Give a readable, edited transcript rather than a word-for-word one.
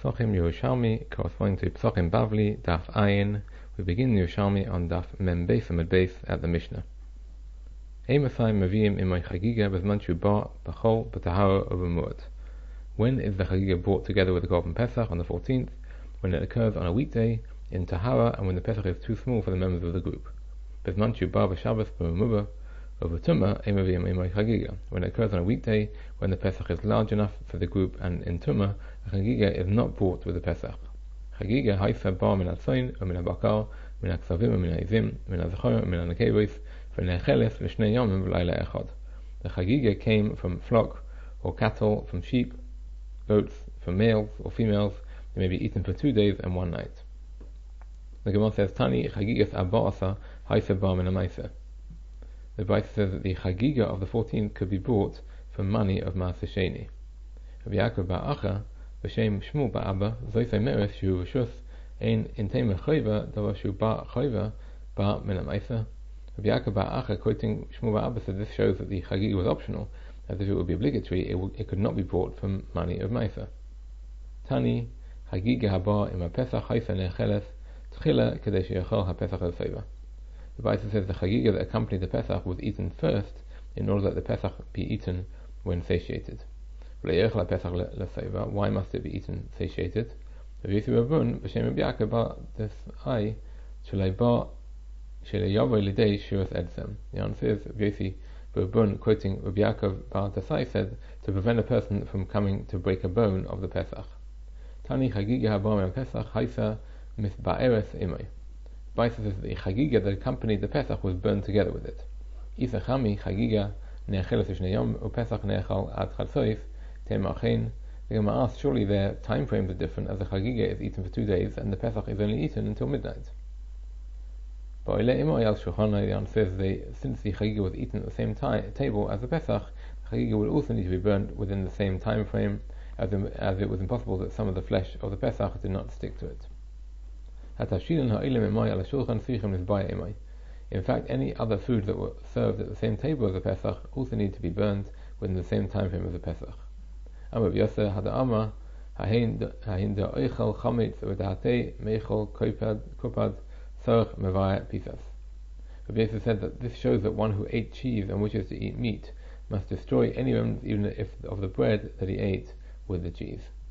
Psachim Yerushalmi, corresponding to Psachim Bavli, Daf Ayin. We begin Yerushalmi on Daf Mem Beis Amud Beis at the Mishnah. Eimasai Maviim Imay Chagiga Bezman Ba B'chol B'Tahara U'B'Muad. When is the Chagiga brought together with the Korban Pesach? On the 14th, when it occurs on a weekday, in Tahara, and when the Pesach is too small for the members of the group. Bezman Ba B'Shabbos B'Mumubah over Tumah Eimaviim Imay Chagiga, when it occurs on a weekday, when the Pesach is large enough for the group, and in Tumah, a Chagiga is not brought with the Pesach. Chagiga Haifa Bar Min HaTzoin, Min HaBakar, Min HaKsavim, Min HaIzim, Min HaZachor, Min HaNekevis, V'Necheles L'Shnei Yomim V'Layla Echad. The Chagiga came from flock or cattle, from sheep, goats, from males or females. They may be eaten for 2 days and 1 night. The Gemara says, Tani Chagigas Aba'asa Haifa Bar Min HaMaisa. The Brayta says that the Chagiga of the 14th could be bought for money of Maaseh Sheni. Rabbi Yaakov bar Acha, B'Shem Shmuel bar Abba, Zoisei Meres Shu Rishus, Ein Intema Choiva, Davar Shu Bar Choiva, Bar Min HaMaisa. Rabbi Yaakov bar Acha, quoting Shmuel bar Abba, said this shows that the Chagiga was optional, as if it would be obligatory, it could not be bought from money of Maisa. Tani Chagiga Haba Ima Pesach Haifa Necheles Tchila Kadesh Yachal HaPesach HaSeva. The Brayta says the Chagiga that accompanied the Pesach was eaten first, in order that the Pesach be eaten when satiated. Why must it be eaten satiated? The answer is, Vyesi Bun, quoting Rabbi Yaakov bar Tasai, said, to prevent a person from coming to break a bone of the Pesach. Tani Chagiga Haba Pesach Haisa Misba'eres Imay. Brayta says the Chagiga that accompanied the Pesach was burned together with it. Isa Chami Chagiga Ne'acheles L'Shnei Yom u'Pesach Ne'achal Ad Chalsois Te'ma'achein. The Gemara asks, surely their time frames are different, as the Chagiga is eaten for 2 days and the Pesach is only eaten until midnight. But the answer says since the Chagiga was eaten at the same table as the Pesach, the Chagiga would also need to be burnt within the same time frame, as it was impossible that some of the flesh of the Pesach did not stick to it. In fact, any other food that were served at the same table as the Pesach also need to be burned within the same time frame as the Pesach. Amar Yosef Hada Amar Hahin Da Oichel Chametz V'Dahatei Meichel Kopad Sarach Mevaya Pisas. Rabbi Yosef said that this shows that one who ate cheese and wishes to eat meat must destroy any remnants, even if of the bread that he ate with the cheese.